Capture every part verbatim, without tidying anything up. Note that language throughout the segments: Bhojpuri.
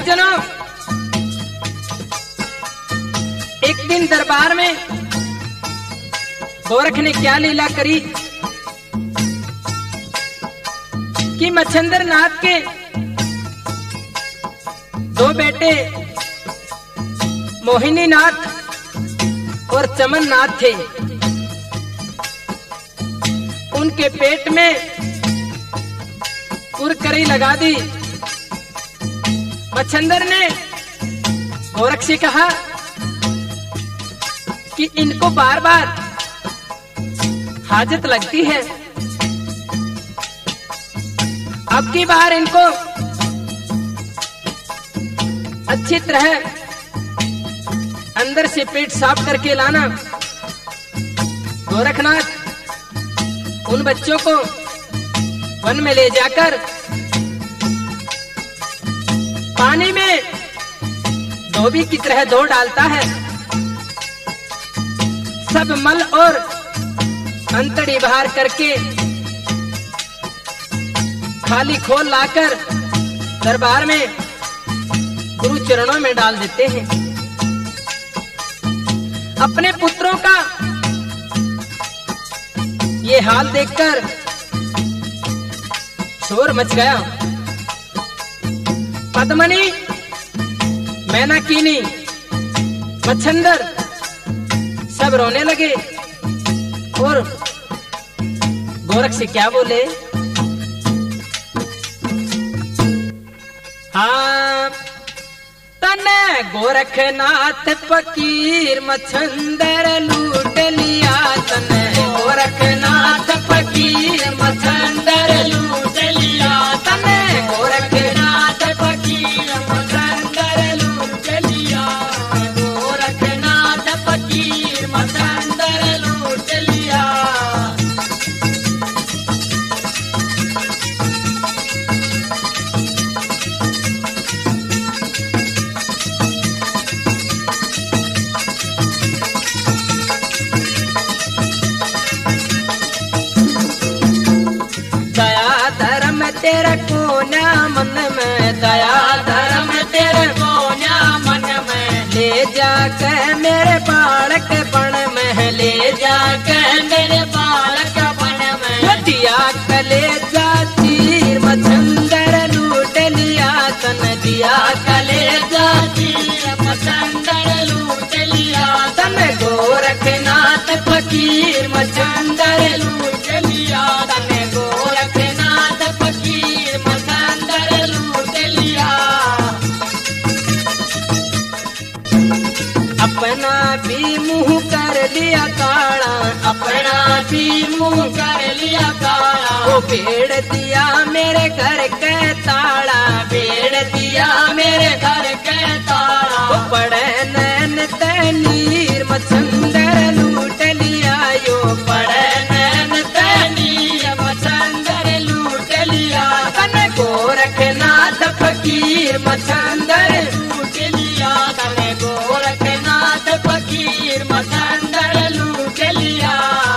हरिजनों, एक दिन दरबार में गोरख ने क्या लीला करी कि मच्छंदर नाथ के दो बेटे मोहिनी नाथ और चमन नाथ थे। उनके पेट में कुरकरी लगा दी। मच्छंदर ने गोरख से कहा कि इनको बार बार हाजत लगती है, अब की बार इनको अच्छी तरह अंदर से पेट साफ करके लाना। गोरखनाथ उन बच्चों को वन में ले जाकर पानी में धोबी की तरह धो डालता है। सब मल और अंतड़ी बाहर करके खाली खोल लाकर दरबार में गुरु चरणों में डाल देते हैं। अपने पुत्रों का ये हाल देखकर शोर मच गया। पद्मनी, मैनाकिनी, मच्छंदर सब रोने लगे और गोरख से क्या बोले, हाँ तने गोरखनाथ फकीर मच्छंदर लूट लिया। तने गोरखनाथ फकीर मच्छंदर लूट लिया। तने गोरखनाथ फकीर मच्छंदर लूट लिया। गोरखनाथ फकीर मच्छंदर लूट लिया। तेरे कोना मन में, दया धर्म तेरे कोना मन में, ले जाके मेरे बालक बन में, ले जाके मेरे बालक बन में, दिया कलेजा चीर मच्छंदर लूट लिया। तन दिया कलेजा चीर मच्छंदर लूट लिया। तन गोरखनाथ फकीर मच्छंदर लूट लिया। तन गोरखनाथ फकीर मच्छंदर लूट लिया। अपना भी मुंह कर लिया काला, अपना भी मुंह कर लिया काला। वो बेड़ दिया मेरे घर के ताला, बेड़ दिया मेरे घर के ताला। वो पड़े नैन तैनीर मच्छंदर लूट लिया। यो पड़े नैन तैनीर मच्छंदर लूट लिया। तन गोरखनाथ फकीर मच्छंदर लूट लिया। तन गोरखनाथ फकीर मच्छंदर लूट लिया।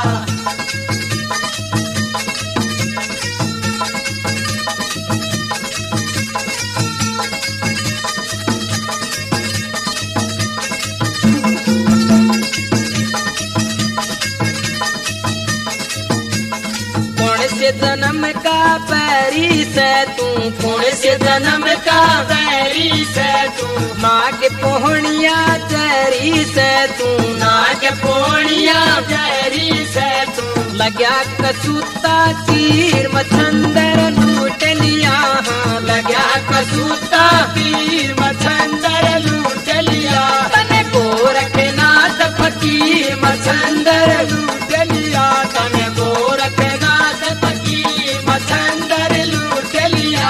जन्म का पैरी से तू, कौन से जन्म का पैरी से तू, माँ के पोहणिया चरी से तू, माँ के पोहणिया चरी से तू, लग्या कसूता चीर मच्छंदर लूट लिया। हाँ लग्या कसूता चीर मच्छंदर लूट लिया। तने गोरखनाथ फकीर मच्छंदर लूट लिया। तने गोरखनाथ फकीर मच्छंदर लूट लिया।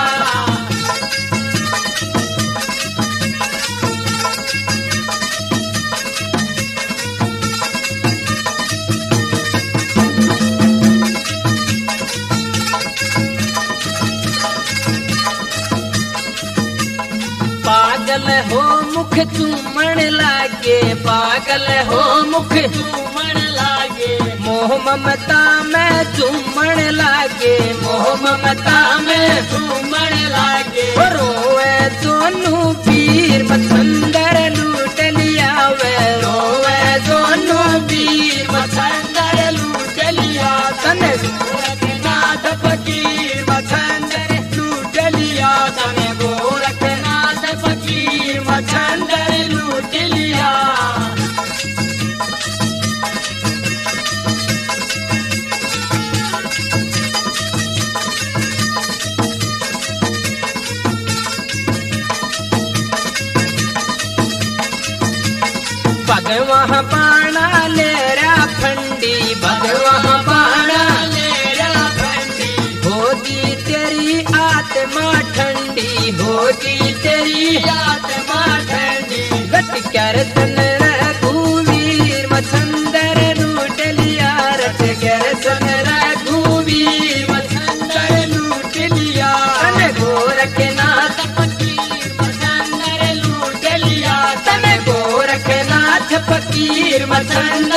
पागल हो मुख चूमण लागे, पागल हो मुख चूमण लागे, मोह ममता में झूमण लागे, मोह ममता में झूमण लागे। रोवे दोनों वीर मछंदर लूट लिया वे, रोवे दोनों वीर मछंदर लूट लिया। तने गोरखनाथ फकीर मछंदर लूट लिया, तने गोरखनाथ फकीर मछंदर लूट लिया। भगवान बाणा लेरा फंडी, भगवान बाणा लेरा फंडी। होगी तेरी आत्मा ठंडी, होगी तेरी आत्मा ठंडी। रट कर तन रघुवीर मछंदर लूट लिया, रट कर तन रघुवीर मछंदर लूट लिया। तन गोरखनाथ फकीर मछंदर लूट लिया, तन गोरखनाथ फकीर मछंदर